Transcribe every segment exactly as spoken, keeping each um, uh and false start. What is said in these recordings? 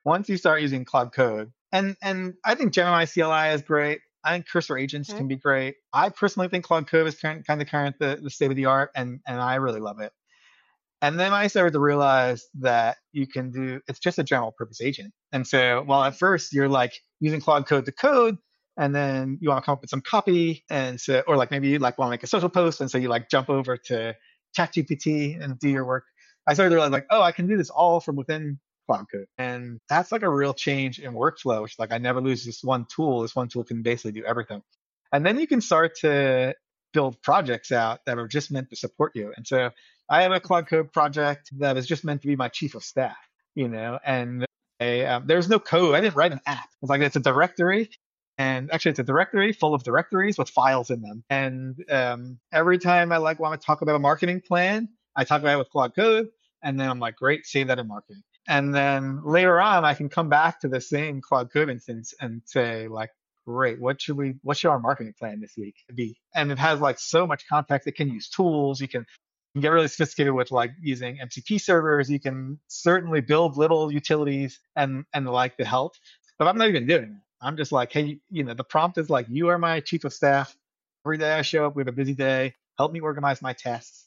once you start using Cloud Code, and and I think Gemini C L I is great. I think Cursor agents Okay. can be great. I personally think Cloud Code is kind kind of current the, the state of the art, and and I really love it. And then I started to realize that you can do it's just a general purpose agent. And so while at first you're like using Claude Code to code, and then you want to come up with some copy, and so or like maybe you like want to make a social post, and so you like jump over to ChatGPT and do your work. I started to realize like, oh, I can do this all from within Cloud Code. And that's like a real change in workflow, which like I never lose this one tool. This one tool can basically do everything. And then you can start to build projects out that are just meant to support you. And so I have a Cloud Code project that is just meant to be my chief of staff, you know, and a, um, there's no code. I didn't write an app. It's like it's a directory, and actually it's a directory full of directories with files in them. And um, every time I like want to talk about a marketing plan, I talk about it with Cloud Code, and then I'm like, great, save that in marketing. And then later on, I can come back to the same Cloud Code instance and say like, great, what should we, what should our marketing plan this week be? And it has like so much context. It can use tools. You can you get really sophisticated with like using M C P servers. You can certainly build little utilities and and the like to help. But I'm not even doing it. I'm just like, hey, you know, the prompt is like, you are my chief of staff. Every day I show up with a busy day. Help me organize my tasks,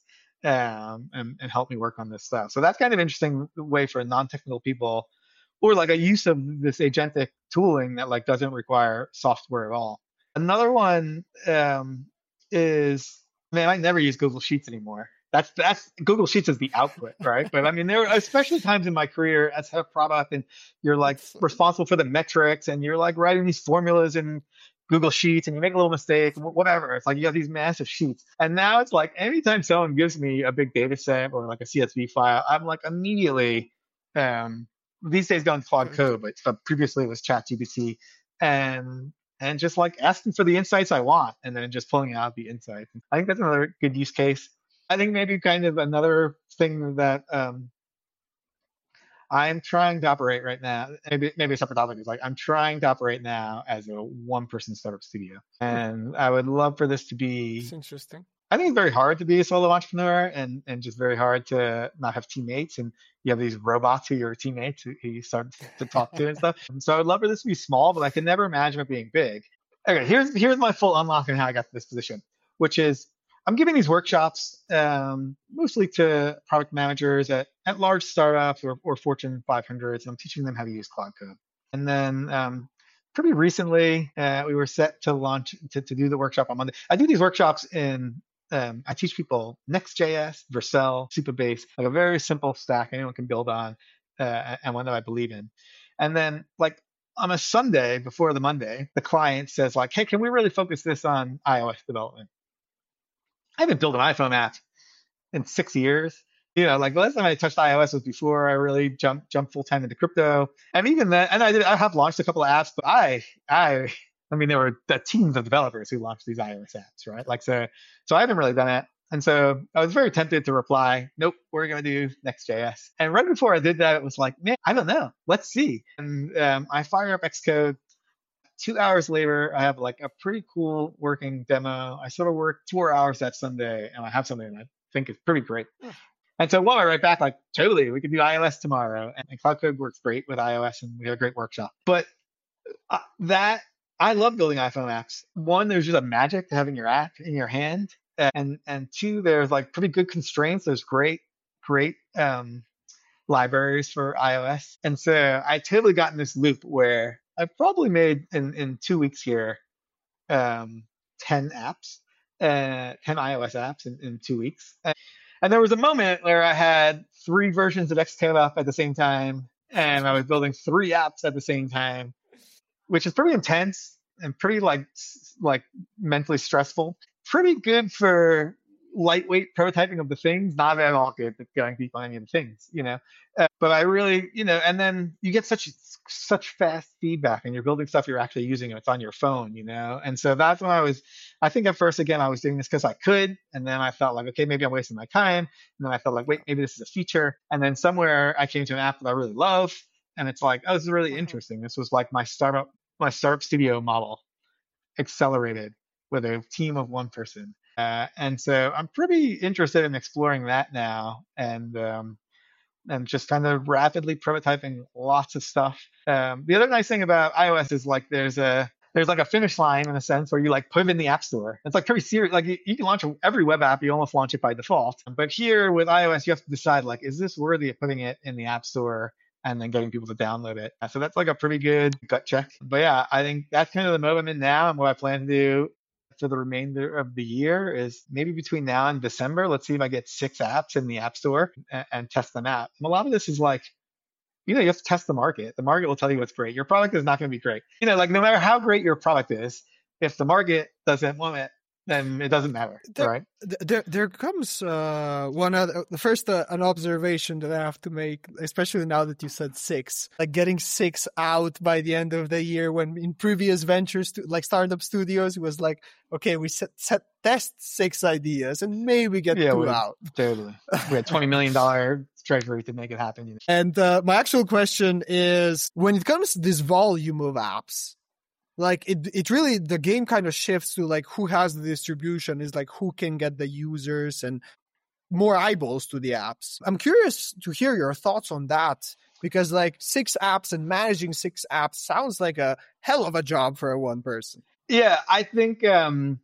um, and, and help me work on this stuff. So that's kind of interesting way for non-technical people, or like a use of this agentic tooling that like doesn't require software at all. Another one um, is, man, I never use Google Sheets anymore. That's that's Google Sheets is the output, right? But I mean, there are especially times in my career as head of product, and you're like It's responsible for the metrics, and you're like writing these formulas in Google Sheets, and you make a little mistake, whatever. It's like you have these massive sheets, and now it's like anytime someone gives me a big data set or like a C S V file, I'm like immediately. Um, these days going Claude going to Code, but uh, previously it was ChatGPT, and and just like asking for the insights I want, and then just pulling out the insights. I think that's another good use case. I think maybe kind of another thing that um, I'm trying to operate right now, maybe maybe a separate topic is like I'm trying to operate now as a one person startup studio. hmm, And I would love for this to it's be interesting. I think it's very hard to be a solo entrepreneur, and, and just very hard to not have teammates, and you have these robots who are your teammates who, who you start to talk to and stuff. And so I would love for this to be small, but I can never imagine it being big. Okay, here's here's my full unlock on how I got to this position, which is I'm giving these workshops um, mostly to product managers at, at large startups or, or Fortune five hundreds, and I'm teaching them how to use Cloud Code. And then um, pretty recently, uh, we were set to launch to, to do the workshop on Monday. I do these workshops in um, I teach people Next.js, Vercel, Supabase, like a very simple stack anyone can build on, uh, and one that I believe in. And then like on a Sunday before the Monday, the client says like, "Hey, can we really focus this on iOS development?" I haven't built an iPhone app in six years. You know, like the last time I touched iOS was before I really jumped jumped full time into crypto. And even then, and I did I have launched a couple of apps, but I I I mean there were the teams of developers who launched these iOS apps, right? Like so so I haven't really done it. And so I was very tempted to reply, nope, we're going to do Next.js. And right before I did that, it was like, man, I don't know. Let's see. And um, I fire up Xcode. Two hours later, I have like a pretty cool working demo. I sort of worked four hours that Sunday, and I have something that I think is pretty great. Hmm, And so, well, I write back like, totally, we could do iOS tomorrow. And, and Cloud Code works great with iOS, and we had a great workshop. But uh, that, I love building iPhone apps. One, there's just a magic to having your app in your hand. Uh, And and two, there's like pretty good constraints. There's great, great um, libraries for iOS. And so I totally got in this loop where I probably made in, in two weeks here um, ten apps, uh, ten iOS apps in, in two weeks. And, and there was a moment where I had three versions of Xcode up at the same time, and I was building three apps at the same time, which is pretty intense and pretty like like mentally stressful. Pretty good for lightweight prototyping of the things, not at all good at going deep on any of the things, you know. Uh, but I really, you know, and then you get such such fast feedback, and you're building stuff you're actually using, and it's on your phone, you know. And so that's when I was, I think at first again I was doing this because I could, and then I felt like okay maybe I'm wasting my time, and then I felt like wait maybe this is a feature, and then somewhere I came to an app that I really love, and it's like oh this is really mhm. interesting. This was like my startup my startup studio model accelerated with a team of one person. Uh, and so I'm pretty interested in exploring that now. And um, and just kind of rapidly prototyping lots of stuff. Um, the other nice thing about iOS is like there's a there's like a finish line in a sense where you like put it in the app store. It's like pretty serious. Like you, you can launch every web app, you almost launch it by default. But here with iOS, you have to decide like, is this worthy of putting it in the app store and then getting people to download it? So that's like a pretty good gut check. But yeah, I think that's kind of the mode I'm in now, and what I plan to do for the remainder of the year is maybe between now and December, let's see if I get six apps in the app store and, and test them out. And a lot of this is like, you know, you have to test the market. The market will tell you what's great. Your product is not going to be great. You know, like no matter how great your product is, if the market doesn't want it, then it doesn't matter, there, right? There, there comes uh, one other. The first, uh, an observation that I have to make, especially now that you said six, like getting six out by the end of the year. When in previous ventures, to, like startup studios, it was like, okay, we set, set test six ideas and maybe get yeah, two we, out. Totally, we had twenty million dollar treasury to make it happen. You know? And uh, my actual question is, when it comes to this volume of apps, like it, it really, the game kind of shifts to like who has the distribution, is like who can get the users and more eyeballs to the apps. I'm curious to hear your thoughts on that, because like six apps and managing six apps sounds like a hell of a job for a one person. Yeah, I think um,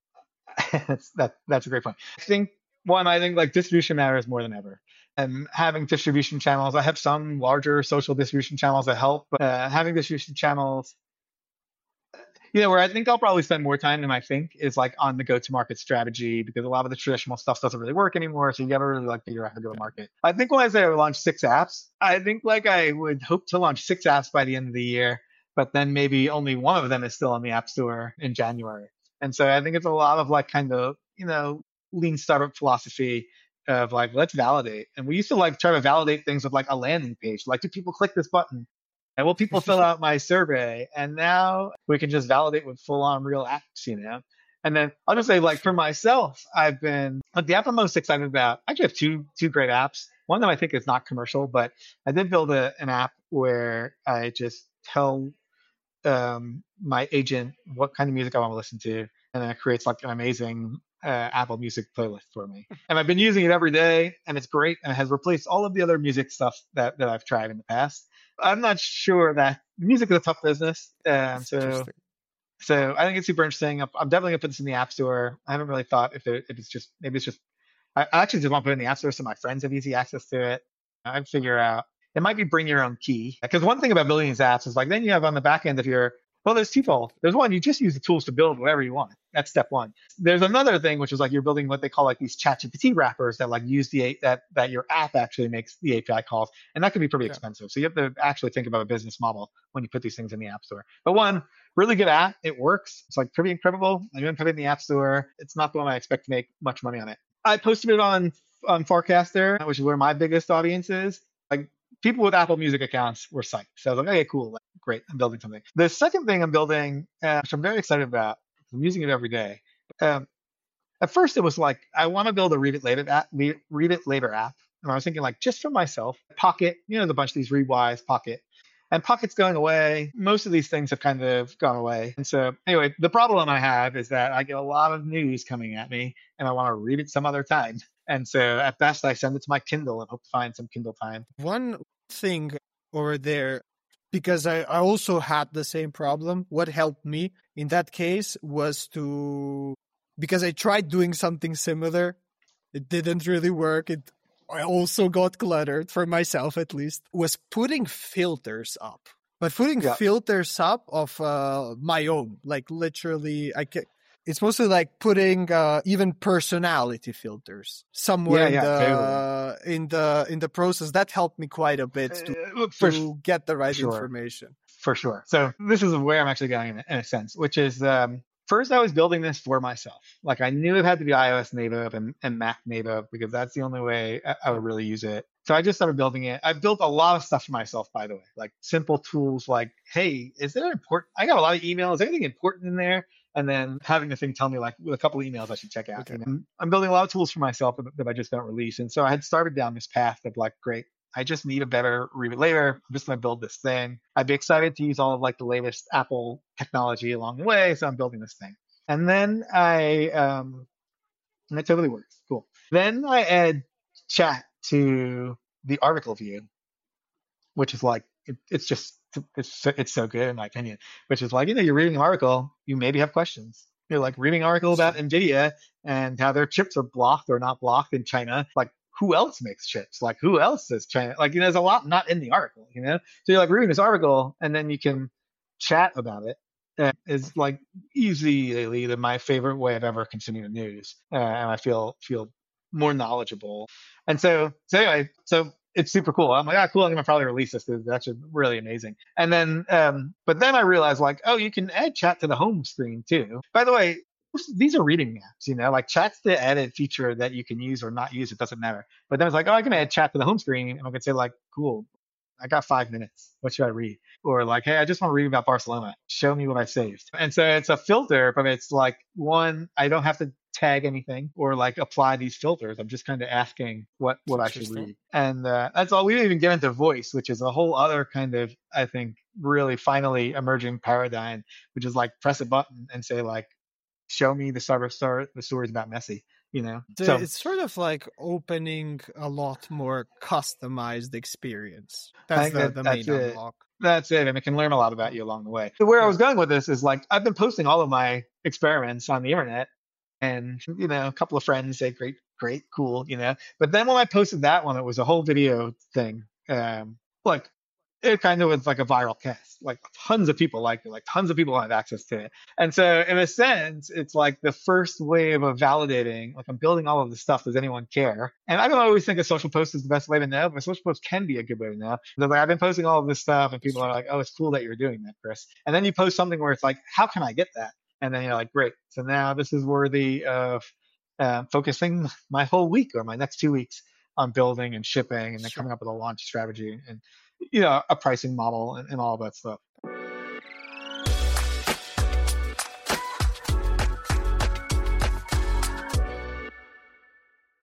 that that's a great point. I think one, I think like distribution matters more than ever. And having distribution channels, I have some larger social distribution channels that help, but uh, having distribution channels, you know, where I think I'll probably spend more time than I think is like on the go-to-market strategy, because a lot of the traditional stuff doesn't really work anymore. So you gotta really like figure out how to go to market. I think when I say I would launch six apps, I think like I would hope to launch six apps by the end of the year, but then maybe only one of them is still in the App Store in January. And so I think it's a lot of like kind of, you know, lean startup philosophy of like, let's validate. And we used to like try to validate things with like a landing page. Like, do people click this button? And will people fill out my survey? And now we can just validate with full on real apps, you know? And then I'll just say, like, for myself, I've been, like, the app I'm most excited about, I actually have two, two great apps. One that I think is not commercial, but I did build a, an app where I just tell um, my agent what kind of music I want to listen to. And then it creates like an amazing uh, Apple Music playlist for me. And I've been using it every day, and it's great. And it has replaced all of the other music stuff that, that I've tried in the past. I'm not sure that music is a tough business. Um, so, so I think it's super interesting. I'm, I'm definitely gonna put this in the App Store. I haven't really thought if, it, if it's just, maybe it's just, I I actually just want to put it in the App Store so my friends have easy access to it. I'd figure out, it might be bring your own key. Because one thing about building these apps is like, then you have on the back end of your, well, there's twofold. There's one, you just use the tools to build whatever you want. That's step one. There's another thing, which is like you're building what they call like these ChatGPT wrappers that like use the, that, that your app actually makes the A P I calls. And that can be pretty yeah. expensive. So you have to actually think about a business model when you put these things in the App Store. But one, really good app. It works. It's like pretty incredible. I'm going to put it in the App Store. It's not the one I expect to make much money on it. I posted it on, on Farcaster, which is where my biggest audience is. Like, people with Apple Music accounts were psyched. So I was like, okay, cool, like, great, I'm building something. The second thing I'm building, uh, which I'm very excited about, I'm using it every day. Um, at first, it was like, I want to build a Read It Later app, Read It Later app. And I was thinking, like, just for myself, Pocket, you know, the bunch of these Readwise, Pocket. And Pocket's going away. Most of these things have kind of gone away. And so, anyway, the problem I have is that I get a lot of news coming at me, and I want to read it some other time. And so, at best, I send it to my Kindle and hope to find some Kindle time. One thing over there, because I, I also had the same problem. What helped me in that case was to, because I tried doing something similar. It didn't really work. It I also got cluttered, for myself at least, was putting filters up. But putting yeah. filters up of uh, my own, like literally, I can, it's mostly like putting uh, even personality filters somewhere yeah, in, yeah, the, totally. in the in the process. That helped me quite a bit to, uh, for, to get the right sure. information. For sure. So this is where I'm actually going in, in a sense, which is um, first I was building this for myself. Like, I knew it had to be iOS native and, and Mac native because that's the only way I, I would really use it. So I just started building it. I built a lot of stuff for myself, by the way, like simple tools like, hey, is there important? I got a lot of emails. Is there anything important in there? And then having the thing tell me, like, with a couple of emails I should check out. Okay. You know? I'm building a lot of tools for myself that, that I just don't release. And so I had started down this path of like, great, I just need a better Read It Later. I'm just going to build this thing. I'd be excited to use all of like the latest Apple technology along the way. So I'm building this thing. And then I, um, and it totally works. Cool. Then I add chat to the article view, which is like it, it's just it's so, it's so good in my opinion. Which is like, you know, you're reading an article, you maybe have questions. You're like reading an article It's about true. Nvidia and how their chips are blocked or not blocked in China. Like, who else makes chips? Like, who else is China? Like, you know, there's a lot not in the article. You know, so you're like reading this article and then you can chat about it. And is like easily the, my favorite way of ever consuming the news, uh, and I feel feel more knowledgeable. And so, so anyway, so it's super cool. I'm like, ah, cool. I'm gonna probably release this. It's actually really amazing. And then, um, but then I realized, like, oh, you can add chat to the home screen too. By the way, these are reading apps, you know, like chat's the added feature that you can use or not use. It doesn't matter. But then it's like, oh, I can add chat to the home screen, and I can say like, cool, I got five minutes. What should I read? Or like, hey, I just want to read about Barcelona. Show me what I saved. And so it's a filter, but it's like, one, I don't have to tag anything or like apply these filters. I'm just kind of asking what It's what I should interesting. read. And uh, that's all. We didn't even get into voice, which is a whole other kind of, I think, really finally emerging paradigm, which is like press a button and say like, show me the star, star the stories about Messi. You know, So so it's sort of like opening a lot more customized experience. I That's think the that the that's main it. unlock. That's it. And it can learn a lot about you along the way. So where I Yeah. was going with this is like I've been posting all of my experiments on the internet, and you know, a couple of friends say, "Great, great, cool," you know. But then when I posted that one, it was a whole video thing. Um, like it kind of was like a viral cast. Like tons of people liked it. Like tons of people have access to it. And so in a sense, it's like the first wave of validating. Like I'm building all of this stuff. Does anyone care? And I don't always think a social post is the best way to know, but a social post can be a good way to know. Because like I've been posting all of this stuff, and That's people are true. like, "Oh, it's cool that you're doing that, Chris." And then you post something where it's like, "How can I get that?" And then you're like, "Great. So now this is worthy of uh, focusing my whole week or my next two weeks on building and shipping, and then Sure. coming up with a launch strategy and you know a pricing model and, and all of that stuff."